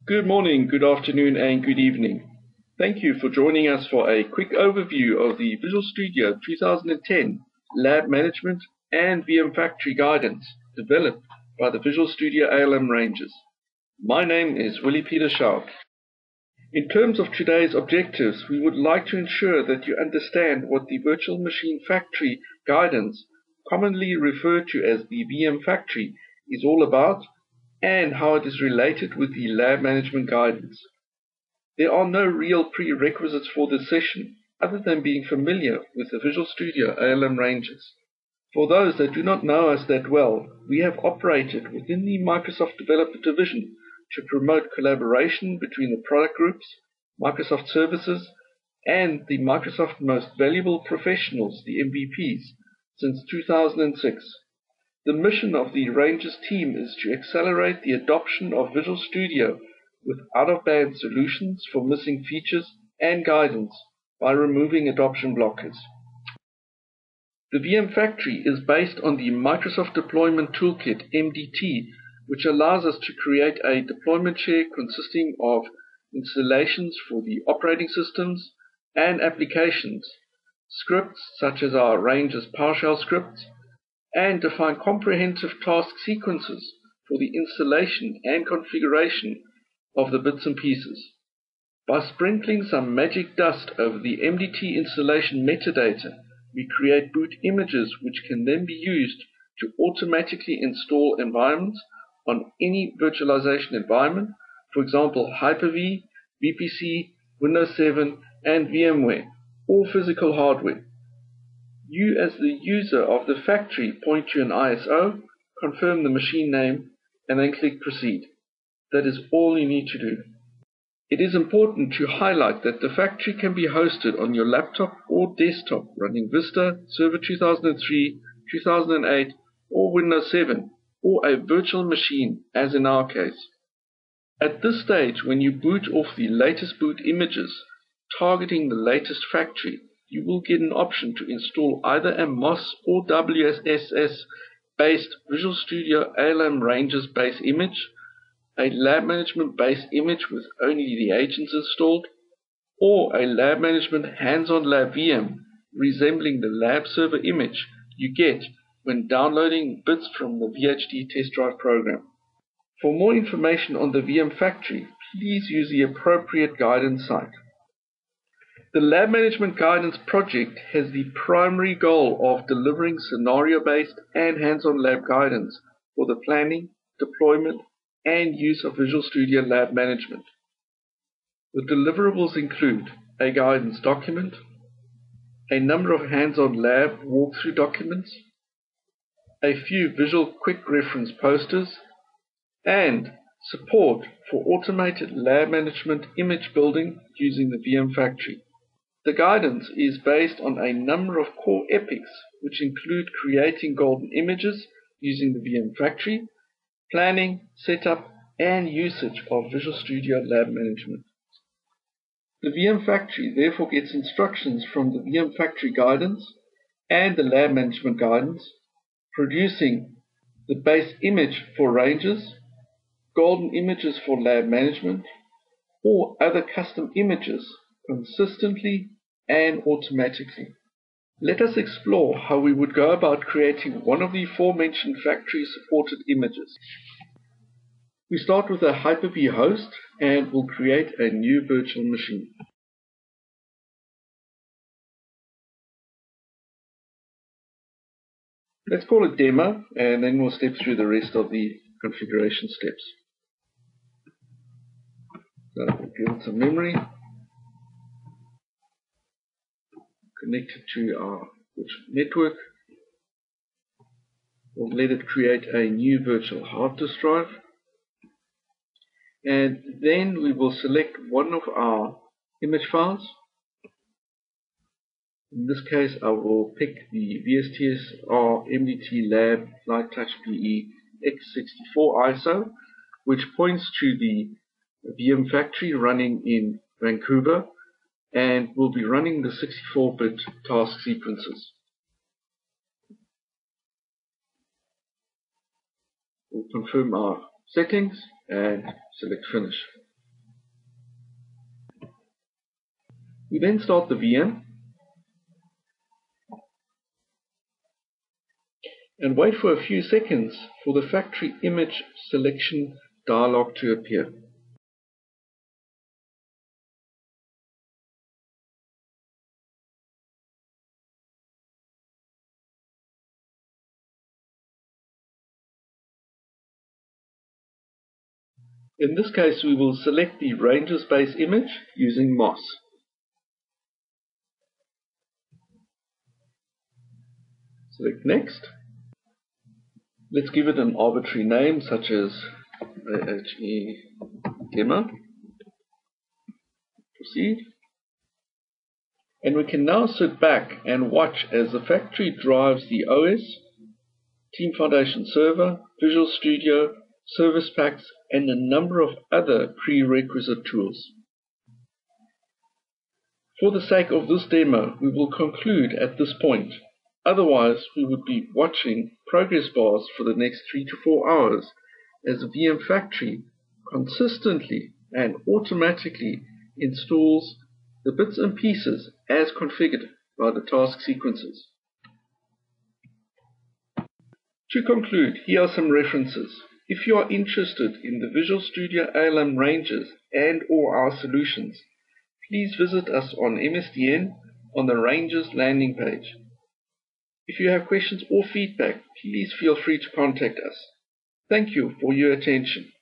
Good morning, good afternoon, and good evening. Thank you for joining us for a quick overview of the Visual Studio 2010 Lab Management and VM Factory Guidance developed by the Visual Studio ALM Rangers. My name is Willie Peter Schaub. In terms of today's objectives, we would like to ensure that you understand what the Virtual Machine Factory Guidance, commonly referred to as the VM Factory, is all about, and how it is related with the lab management guidance. There are no real prerequisites for this session, other than being familiar with the Visual Studio ALM Rangers. For those that do not know us that well, we have operated within the Microsoft Developer Division to promote collaboration between the product groups, Microsoft services, and the Microsoft Most Valuable Professionals, the MVPs, since 2006. The mission of the Rangers team is to accelerate the adoption of Visual Studio with out-of-band solutions for missing features and guidance by removing adoption blockers. The VM Factory is based on the Microsoft Deployment Toolkit MDT, which allows us to create a deployment share consisting of installations for the operating systems and applications, scripts such as our Rangers PowerShell scripts, and define comprehensive task sequences for the installation and configuration of the bits and pieces. By sprinkling some magic dust over the MDT installation metadata, we create boot images which can then be used to automatically install environments on any virtualization environment, for example Hyper-V, VPC, Windows 7, and VMware, or physical hardware. You as the user of the factory point to an ISO, confirm the machine name, and then click Proceed. That is all you need to do. It is important to highlight that the factory can be hosted on your laptop or desktop running Vista, Server 2003, 2008, or Windows 7, or a virtual machine, as in our case. At this stage, when you boot off the latest boot images targeting the latest factory, you will get an option to install either a MOS or WSS-based Visual Studio ALM Rangers base image, a Lab Management base image with only the agents installed, or a Lab Management hands-on lab VM resembling the lab server image you get when downloading bits from the VHD test drive program. For more information on the VM Factory, please use the appropriate guidance site. The Lab Management Guidance project has the primary goal of delivering scenario-based and hands-on lab guidance for the planning, deployment, and use of Visual Studio Lab Management. The deliverables include a guidance document, a number of hands-on lab walkthrough documents, a few visual quick reference posters, and support for automated lab management image building using the VM Factory. The guidance is based on a number of core epics, which include creating golden images using the VM Factory, planning, setup, and usage of Visual Studio Lab Management. The VM Factory therefore gets instructions from the VM Factory guidance and the Lab Management guidance, producing the base image for Rangers, golden images for Lab Management, or other custom images consistently and automatically. Let us explore how we would go about creating one of the aforementioned factory-supported images. We start with a Hyper-V host and will create a new virtual machine. Let's call it Demo, and then we'll step through the rest of the configuration steps. So we'll build some memory, connect it to our virtual network. We'll let it create a new virtual hard disk drive, and then we will select one of our image files. In this case, I will pick the VSTSR MDT Lab Light Touch PE X64 ISO, which points to the VM Factory running in Vancouver and will be running the 64-bit task sequences. We'll confirm our settings and select Finish. We then start the VM and wait for a few seconds for the factory image selection dialog to appear. In this case, we will select the Ranger Space image using MOS. Select Next. Let's give it an arbitrary name such as AHE Demo. Proceed. And we can now sit back and watch as the factory drives the OS, Team Foundation Server, Visual Studio, Service Packs, and a number of other prerequisite tools. For the sake of this demo, we will conclude at this point. Otherwise, we would be watching progress bars for the next 3 to 4 hours as the VM Factory consistently and automatically installs the bits and pieces as configured by the task sequences. To conclude, here are some references. If you are interested in the Visual Studio ALM ranges and or our solutions, please visit us on MSDN on the Ranges landing page. If you have questions or feedback, please feel free to contact us. Thank you for your attention.